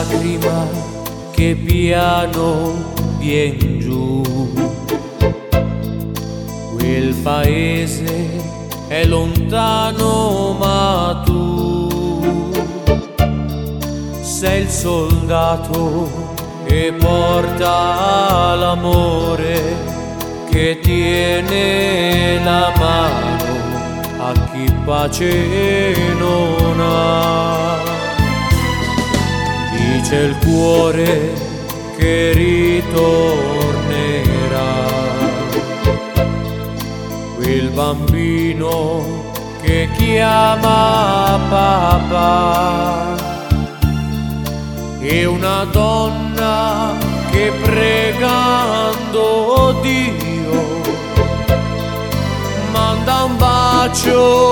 lacrima che piano vien giù. Quel paese è lontano, ma tu sei il soldato che porta l'amore, che tiene la mano a chi pace non ha. Dice il cuore che ritornerà, quel bambino che chiama papà, e una donna che pregando Dio manda un bacio